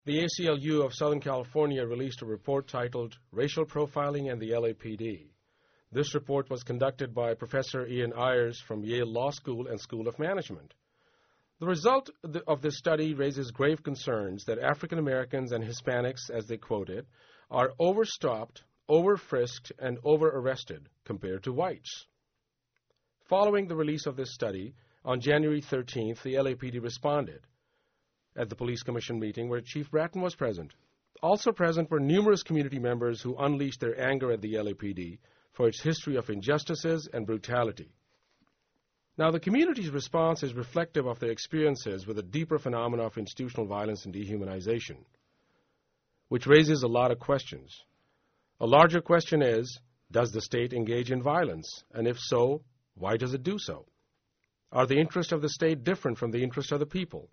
The ACLU of Southern California released a report titled Racial Profiling and the LAPD. This report was conducted by Professor Ian Ayers from Yale Law School and School of Management. The result of this study raises grave concerns that African Americans and Hispanics, as they quote it, are overstopped, over-frisked, and over-arrested compared to whites. Following the release of this study, on January 13th, the LAPD responded at the Police Commission meeting where Chief Bratton was present. Also present were numerous community members who unleashed their anger at the LAPD for its history of injustices and brutality. Now, the community's response is reflective of their experiences with a deeper phenomena of institutional violence and dehumanization, which raises a lot of questions. A larger question is, does the state engage in violence? And if so, why does it do so? Are the interests of the state different from the interests of the people?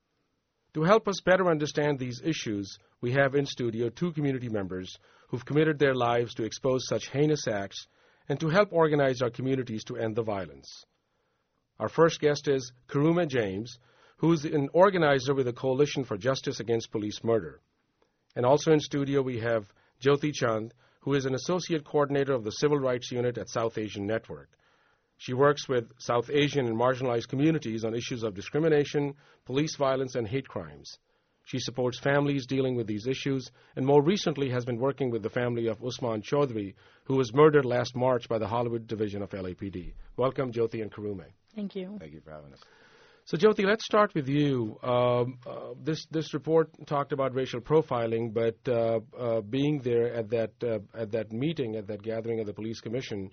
To help us better understand these issues, we have in studio two community members who've committed their lives to expose such heinous acts and to help organize our communities to end the violence. Our first guest is Karume James, who is an organizer with the Coalition for Justice Against Police Murder. And also in studio we have Jyoti Chand, who is an associate coordinator of the Civil Rights Unit at South Asian Network. She works with South Asian and marginalized communities on issues of discrimination, police violence, and hate crimes. She supports families dealing with these issues and more recently has been working with the family of Usman Chaudhry, who was murdered last March by the Hollywood Division of LAPD. Welcome, Jyoti and Karume. Thank you. Thank you for having us. So, Jyoti, let's start with you. This report talked about racial profiling, but being there at that meeting, at that gathering of the Police Commission,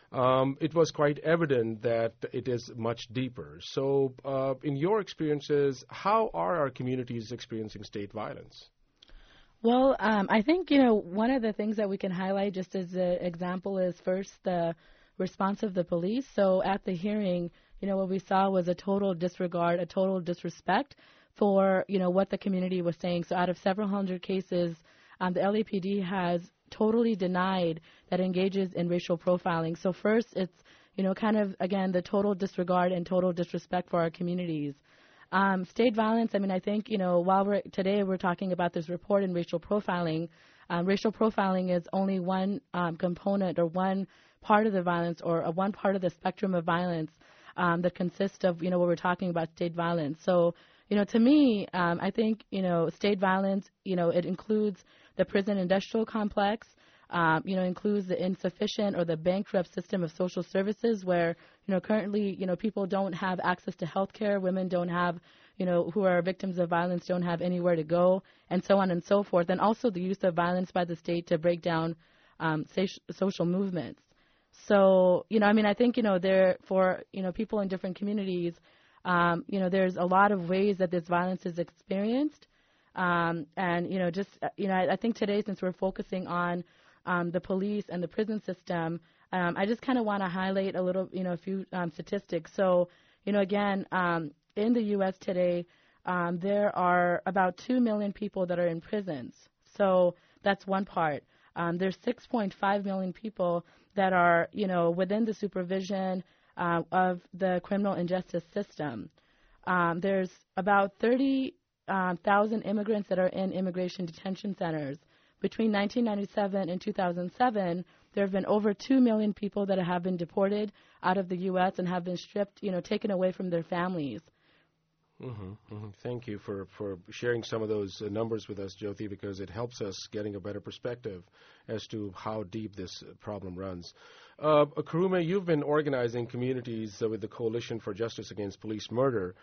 it was quite evident that it is much deeper. So, in your experiences, how are our communities experiencing state violence? Well, I think, one of the things that we can highlight just as an example is first the response of the police. So at the hearing, what we saw was a total disregard, a total disrespect for, what the community was saying. So out of several hundred cases, the LAPD has totally denied that it engages in racial profiling. So first, it's, kind of, again, the total disregard and total disrespect for our communities. State violence, I think, while today we're talking about this report in racial profiling is only one component or one part of the violence or one part of the spectrum of violence that consists of, what we're talking about state violence. So, to me, I think, state violence, it includes the prison industrial complex, includes the insufficient or the bankrupt system of social services where, currently, people don't have access to health care, women don't have, who are victims of violence don't have anywhere to go, and so on and so forth, and also the use of violence by the state to break down social movements. So, I think, there for, people in different communities, there's a lot of ways that this violence is experienced. I think today, since we're focusing on the police and the prison system, I just kind of want to highlight a little, a few statistics. So, again, in the U.S. today, there are about 2 million people that are in prisons. So that's one part. There's 6.5 million people that are, within the supervision of the criminal injustice system. There's about 30,000 immigrants that are in immigration detention centers. Between 1997 and 2007, there have been over 2 million people that have been deported out of the U.S. and have been stripped, taken away from their families. Thank you for sharing some of those numbers with us, Jyoti, because it helps us getting a better perspective as to how deep this problem runs. Karume, you've been organizing communities with the Coalition for Justice Against Police Murder.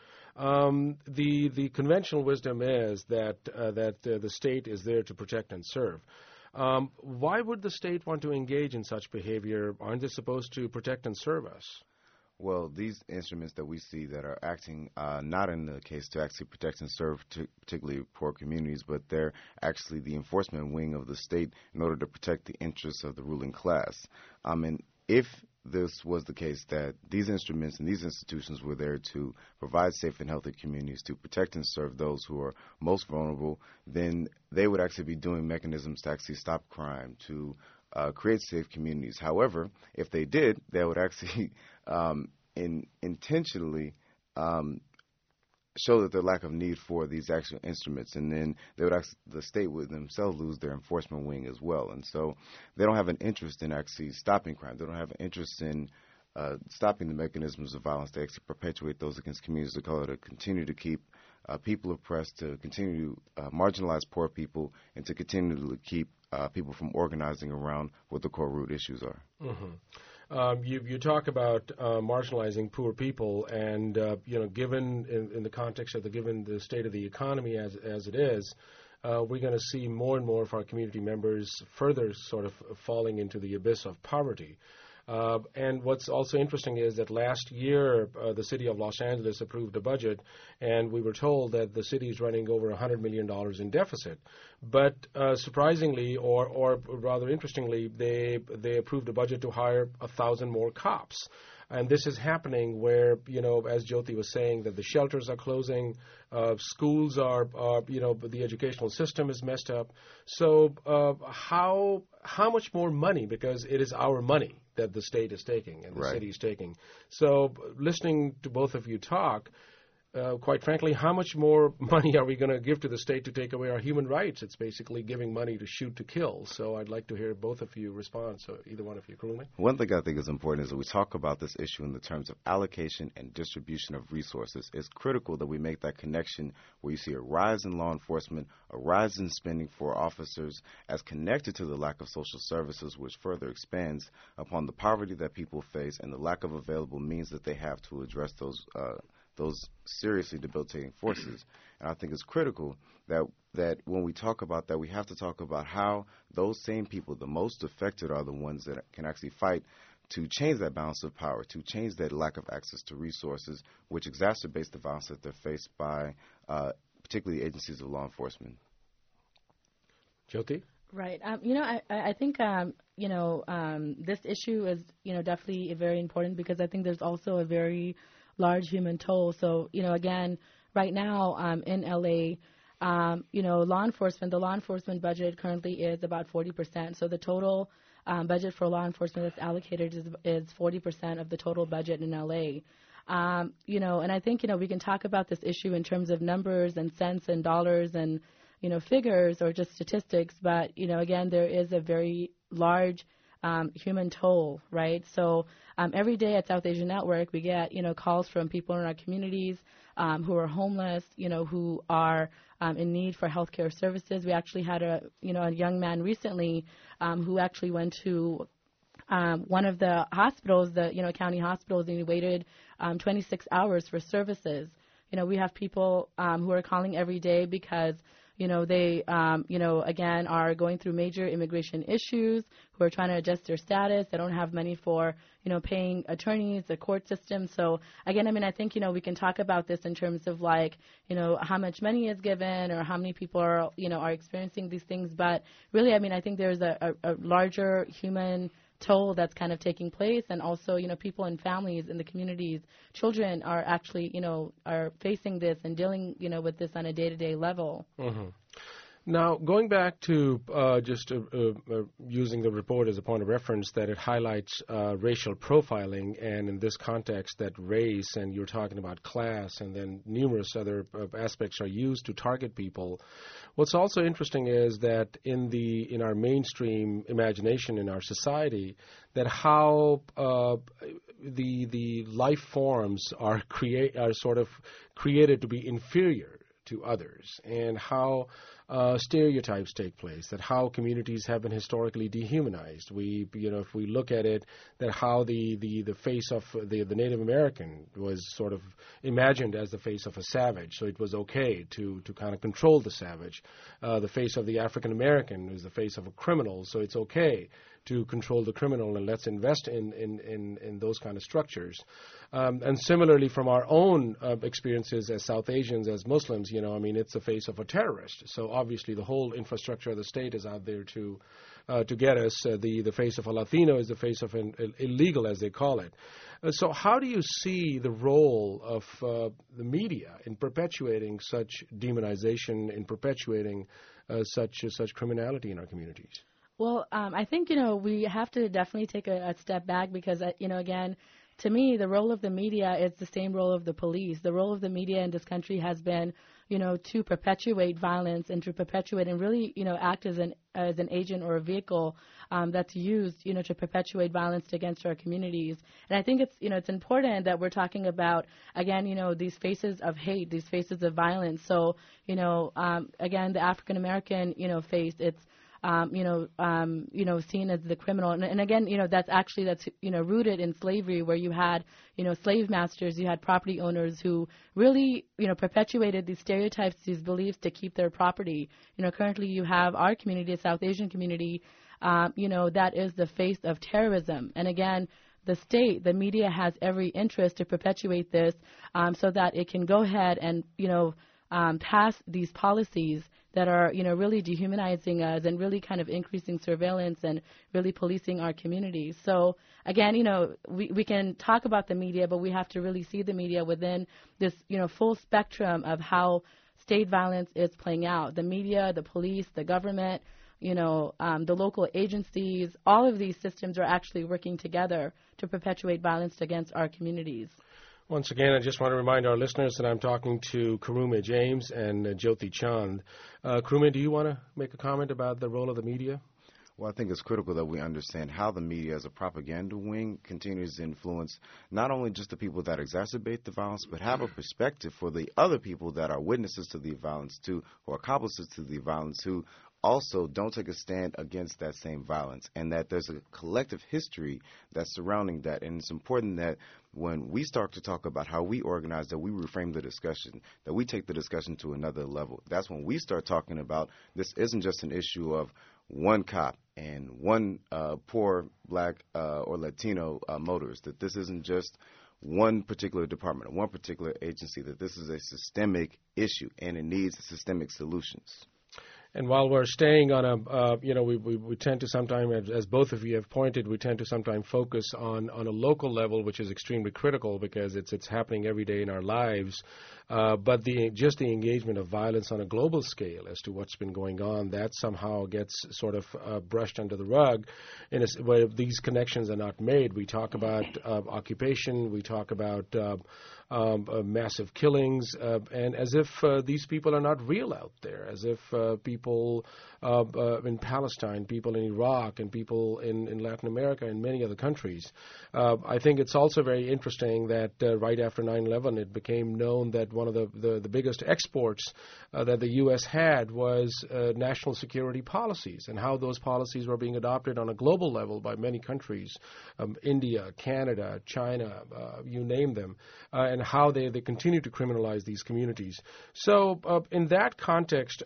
The conventional wisdom is that the state is there to protect and serve. Why would the state want to engage in such behavior? Aren't they supposed to protect and serve us? Well, these instruments that we see that are acting not in the case to actually protect and serve particularly poor communities, but they're actually the enforcement wing of the state in order to protect the interests of the ruling class. And if this was the case that these instruments and these institutions were there to provide safe and healthy communities, to protect and serve those who are most vulnerable, then they would actually be doing mechanisms to actually stop crime, to create safe communities. However, if they did, they would actually intentionally show that their lack of need for these actual instruments, and then the state would themselves lose their enforcement wing as well. And so they don't have an interest in actually stopping crime. They don't have an interest in stopping the mechanisms of violence that actually perpetuate those against communities of color, to continue to keep people oppressed, to continue to marginalize poor people, and to continue to keep people from organizing around what the core root issues are. Mm-hmm. You talk about marginalizing poor people, and given in the context of given the state of the economy as it is, we're going to see more and more of our community members further sort of falling into the abyss of poverty. And what's also interesting is that last year the city of Los Angeles approved a budget, and we were told that the city is running over $100 million in deficit. But surprisingly, or rather interestingly, they approved a budget to hire 1,000 more cops. And this is happening where, as Jyoti was saying, that the shelters are closing, schools are, the educational system is messed up. So how much more money, because it is our money that the state is taking and the right. city is taking. So listening to both of you talk, quite frankly, how much more money are we going to give to the state to take away our human rights? It's basically giving money to shoot to kill. So I'd like to hear both of you respond. So either one of you, Kurumi. One thing I think is important is that we talk about this issue in the terms of allocation and distribution of resources. It's critical that we make that connection where you see a rise in law enforcement, a rise in spending for officers as connected to the lack of social services, which further expands upon the poverty that people face and the lack of available means that they have to address those seriously debilitating forces. And I think it's critical that when we talk about that, we have to talk about how those same people, the most affected, are the ones that can actually fight to change that balance of power, to change that lack of access to resources, which exacerbates the violence that they're faced by, particularly agencies of law enforcement. Jyoti? Right. I think, this issue is, definitely very important, because I think there's also a very large human toll. So, again, right now in LA, the law enforcement budget currently is about 40%. So the total budget for law enforcement that's allocated is 40% of the total budget in LA. And I think, we can talk about this issue in terms of numbers and cents and dollars and, figures or just statistics. But, again, there is a very large human toll, right? So every day at South Asian Network, we get, calls from people in our communities who are homeless, who are in need for healthcare services. We actually had a young man recently who actually went to one of the hospitals, the county hospitals, and he waited 26 hours for services. We have people who are calling every day because they, again, are going through major immigration issues, who are trying to adjust their status. They don't have money for, paying attorneys, the court system. So, again, I think, we can talk about this in terms of, how much money is given or how many people are, are experiencing these things. But really, I think there's a larger human toll that's kind of taking place, and also, people and families in the communities, children are actually, are facing this and dealing, with this on a day-to-day level. Mm-hmm. Now, going back to just using the report as a point of reference, that it highlights racial profiling, and in this context that race, and you're talking about class, and then numerous other aspects are used to target people. What's also interesting is that in our mainstream imagination in our society, that how the life forms are sort of created to be inferior to others, and how stereotypes take place, that how communities have been historically dehumanized. If we look at it, that how the face of the Native American was sort of imagined as the face of a savage, so it was okay to kind of control the savage. The face of the African American is the face of a criminal, so it's okay to control the criminal, and let's invest in those kind of structures. And similarly, from our own experiences as South Asians, as Muslims, it's the face of a terrorist. So obviously the whole infrastructure of the state is out there to get us. The face of a Latino is the face of an illegal, as they call it. So how do you see the role of the media in perpetuating such demonization, in perpetuating such criminality in our communities? Well, I think, we have to definitely take a step back, because, again, to me, the role of the media is the same role of the police. The role of the media in this country has been, to perpetuate violence and to perpetuate and really, act as an agent or a vehicle that's used, to perpetuate violence against our communities. And I think it's important that we're talking about, again, these faces of hate, these faces of violence. So, again, the African American, face, it's seen as the criminal. And again, that's rooted in slavery, where you had, slave masters, you had property owners who really, perpetuated these stereotypes, these beliefs to keep their property. Currently you have our community, the South Asian community, that is the face of terrorism. And again, the state, the media has every interest to perpetuate this so that it can go ahead and, pass these policies that are, really dehumanizing us and really kind of increasing surveillance and really policing our communities. So, again, we can talk about the media, but we have to really see the media within this, full spectrum of how state violence is playing out. The media, the police, the government, the local agencies, all of these systems are actually working together to perpetuate violence against our communities. Once again, I just want to remind our listeners that I'm talking to Karume James and Jyoti Chand. Karume, do you want to make a comment about the role of the media? Well, I think it's critical that we understand how the media as a propaganda wing continues to influence not only just the people that exacerbate the violence, but have a perspective for the other people that are witnesses to the violence too, or accomplices to the violence who also don't take a stand against that same violence, and that there's a collective history that's surrounding that. And it's important that when we start to talk about how we organize, that we reframe the discussion, that we take the discussion to another level. That's when we start talking about this isn't just an issue of one cop and one poor black or Latino motorist, that this isn't just one particular department or one particular agency, that this is a systemic issue and it needs systemic solutions. And while we're staying on we tend to sometimes, as both of you have pointed, we tend to sometimes focus on a local level, which is extremely critical because it's happening every day in our lives. But the engagement of violence on a global scale as to what's been going on, that somehow gets sort of brushed under the rug where these connections are not made. We talk about occupation, we talk about massive killings, and as if these people are not real out there, as if people in Palestine, people in Iraq, and people in Latin America and many other countries. I think it's also very interesting that right after 9/11, it became known that one of the biggest exports that the U.S. had was national security policies, and how those policies were being adopted on a global level by many countries, India, Canada, China, you name them, and how they continue to criminalize these communities. So in that context,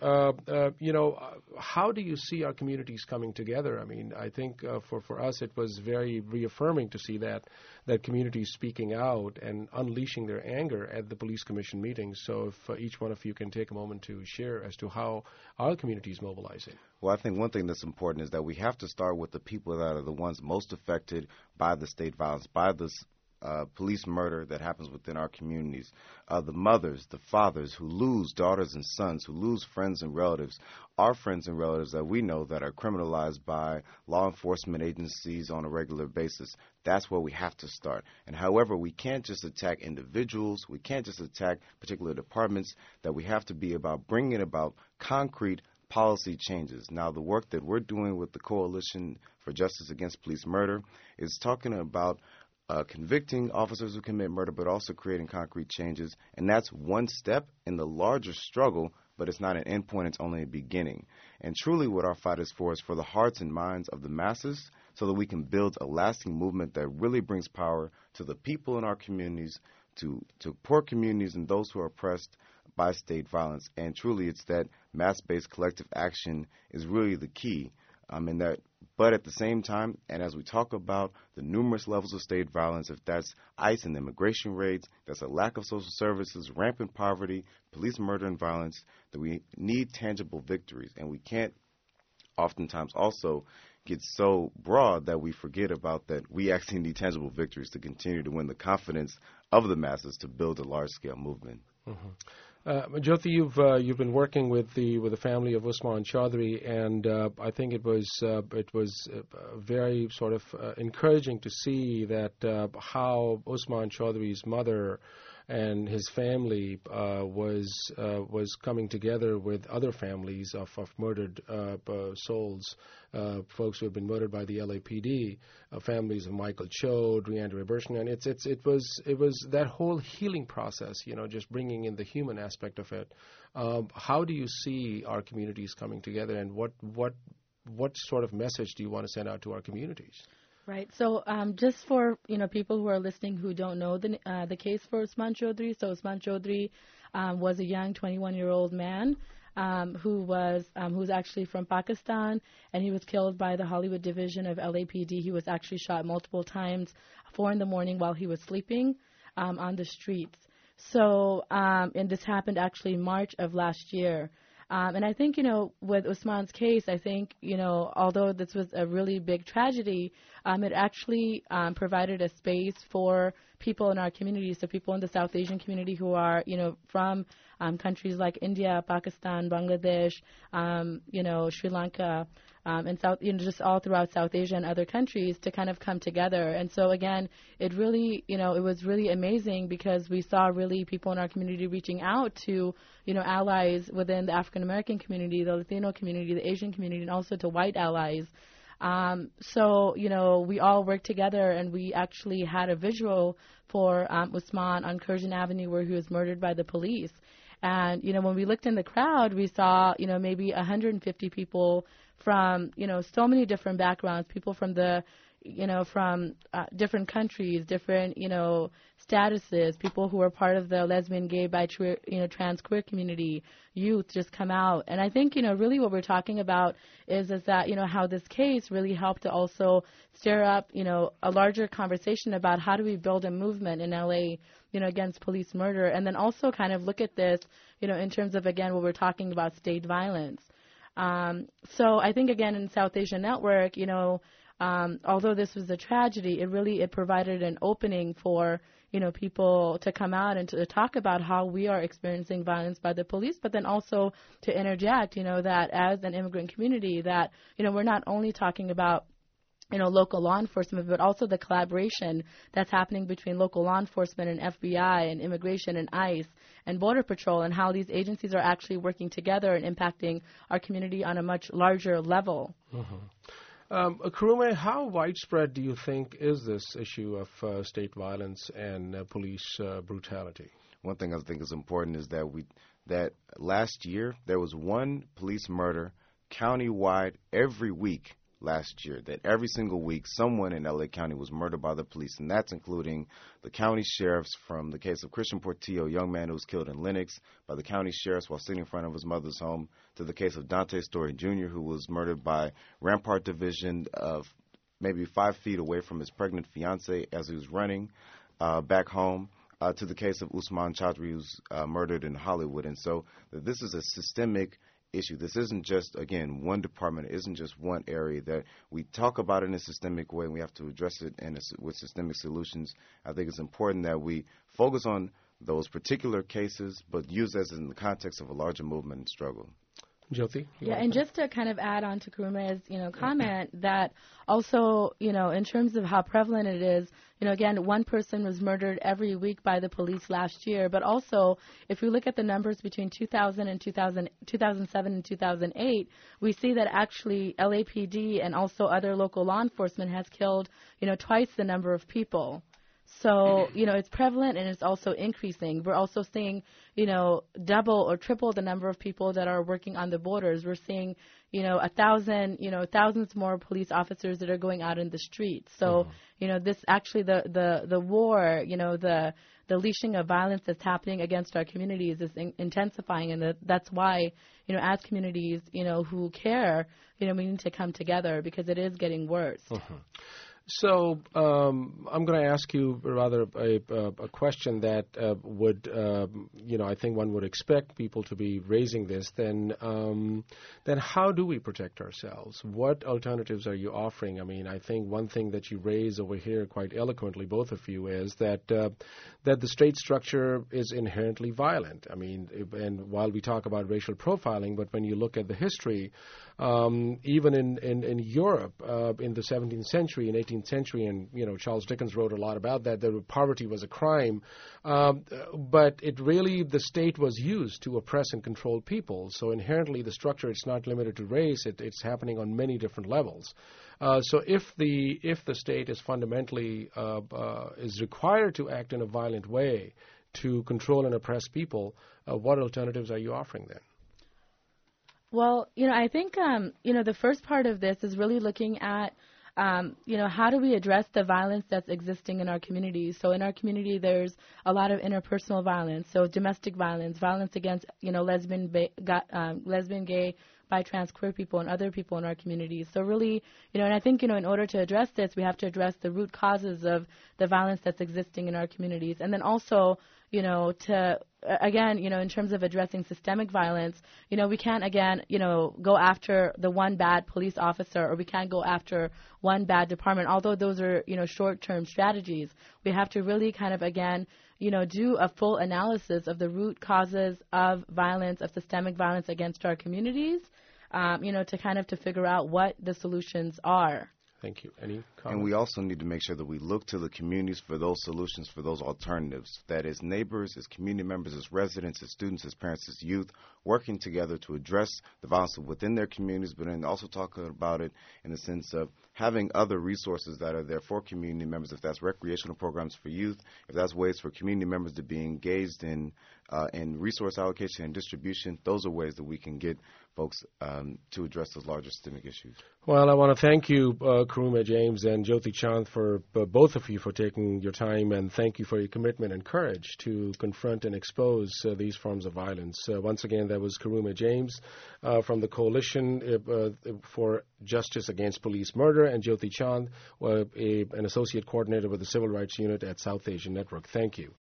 how do you see our communities coming together? I mean, I think for us it was very reaffirming to see that communities speaking out and unleashing their anger at the police commission meetings. So if each one of you can take a moment to share as to how our community is mobilizing. Well, I think one thing that's important is that we have to start with the people that are the ones most affected by the state violence, by this police murder that happens within our communities. The mothers, the fathers who lose daughters and sons, who lose friends and relatives, our friends and relatives that we know that are criminalized by law enforcement agencies on a regular basis. That's where we have to start. And however, we can't just attack individuals, we can't just attack particular departments, that we have to be about bringing about concrete policy changes. Now, the work that we're doing with the Coalition for Justice Against Police Murder is talking about convicting officers who commit murder, but also creating concrete changes. And that's one step in the larger struggle, but it's not an end point, it's only a beginning. And truly what our fight is for the hearts and minds of the masses, so that we can build a lasting movement that really brings power to the people in our communities, to poor communities and those who are oppressed by state violence. And truly it's that mass-based collective action is really the key. But at the same time, and as we talk about the numerous levels of state violence, if that's ICE and immigration raids, that's a lack of social services, rampant poverty, police murder and violence, that we need tangible victories. And we can't oftentimes also get so broad that we forget about that we actually need tangible victories to continue to win the confidence of the masses to build a large-scale movement. Mm-hmm. Jyoti, you've been working with the family of Usman Chaudhry, and I think it was very sort of encouraging to see that how Usman Chaudhry's mother and his family was coming together with other families of murdered souls, folks who have been murdered by the LAPD, families of Michael Cho, DeAndre Bershman. It was that whole healing process, just bringing in the human aspect of it. How do you see our communities coming together, and what sort of message do you want to send out to our communities? Right. So just for people who are listening who don't know the case for Usman Chaudhry. So Usman Chaudhry was a young 21-year-old man who's actually from Pakistan, and he was killed by the Hollywood division of LAPD. He was actually shot multiple times, 4 in the morning while he was sleeping on the streets. So and this happened actually March of last year. And I think, with Usman's case, I think, although this was a really big tragedy, it actually provided a space for people in our community, so people in the South Asian community who are, from countries like India, Pakistan, Bangladesh, Sri Lanka, and just all throughout South Asia and other countries to kind of come together. And so again, it really, it was really amazing because we saw really people in our community reaching out to, allies within the African American community, the Latino community, the Asian community, and also to white allies. So, we all worked together, and we actually had a visual for Usman on Curzon Avenue where he was murdered by the police. And, when we looked in the crowd, we saw, maybe 150 people from, so many different backgrounds, people from from different countries, different, statuses, people who are part of the lesbian, gay, bi, trans, queer community, youth just come out. And I think, really what we're talking about is that, how this case really helped to also stir up, a larger conversation about how do we build a movement in LA, against police murder, and then also kind of look at this, in terms of, again, what we're talking about, state violence. So I think, again, in South Asia Network, although this was a tragedy, it provided an opening for, people to come out and to talk about how we are experiencing violence by the police, but then also to interject, that as an immigrant community that, we're not only talking about local law enforcement, but also the collaboration that's happening between local law enforcement and FBI and immigration and ICE and Border Patrol, and how these agencies are actually working together and impacting our community on a much larger level. Mm-hmm. Kurume, how widespread do you think is this issue of state violence and police brutality? One thing I think is important is that last year there was one police murder countywide every week. Last year, that every single week someone in LA County was murdered by the police, and that's including the county sheriffs, from the case of Christian Portillo, a young man who was killed in Lenox by the county sheriffs while sitting in front of his mother's home, to the case of Dante Story Jr., who was murdered by Rampart Division of maybe 5 feet away from his pregnant fiancée as he was running back home, to the case of Usman Chaudhry, who's murdered in Hollywood. And so this is a systemic issue. This isn't just, again, one department. It isn't just one area that we talk about in a systemic way, and we have to address it with systemic solutions. I think it's important that we focus on those particular cases, but use this in the context of a larger movement and struggle. Jyoti? Yeah, and just to kind of add on to Kurume's, comment that also, in terms of how prevalent it is, again, one person was murdered every week by the police last year. But also, if we look at the numbers between 2000 and 2007 and 2008, we see that actually LAPD and also other local law enforcement has killed, twice the number of people. So, it's prevalent and it's also increasing. We're also seeing, double or triple the number of people that are working on the borders. We're seeing, 1,000, thousands more police officers that are going out in the streets. So, this actually, the war, the leashing of violence that's happening against our communities is intensifying. And that's why, as communities, who care, we need to come together because it is getting worse. So I'm going to ask you rather a question that would, I think one would expect people to be raising this. Then how do we protect ourselves? What alternatives are you offering? I mean, I think one thing that you raise over here quite eloquently, both of you, is that the state structure is inherently violent. I mean, and while we talk about racial profiling, but when you look at the history, even in Europe in the 17th century and 18th century, and Charles Dickens wrote a lot about that poverty was a crime, but the state was used to oppress and control people. So inherently the structure, it's not limited to race, it's happening on many different levels. So if the state is fundamentally is required to act in a violent way to control and oppress people, what alternatives are you offering then? Well, I think, the first part of this is really looking at, how do we address the violence that's existing in our communities? So in our community, there's a lot of interpersonal violence, so domestic violence, violence against, lesbian, gay, bi, trans, queer people and other people in our communities. So really, and I think, in order to address this, we have to address the root causes of the violence that's existing in our communities. And then also, in terms of addressing systemic violence, we can't, go after the one bad police officer, or we can't go after one bad department, although those are, short-term strategies. We have to really kind of, do a full analysis of the root causes of violence, of systemic violence against our communities, to figure out what the solutions are. Thank you. Any comments? And we also need to make sure that we look to the communities for those solutions, for those alternatives. That as neighbors, as community members, as residents, as students, as parents, as youth, working together to address the violence within their communities, but then also talking about it in the sense of having other resources that are there for community members, if that's recreational programs for youth, if that's ways for community members to be engaged in resource allocation and distribution. Those are ways that we can get folks to address those larger systemic issues. Well, I want to thank you, Karuma James and Jyoti Chand, for both of you for taking your time, and thank you for your commitment and courage to confront and expose these forms of violence. Once again, that was Karuma James from the Coalition for Justice Against Police Murder, and Jyoti Chand, an associate coordinator with the Civil Rights Unit at South Asian Network. Thank you.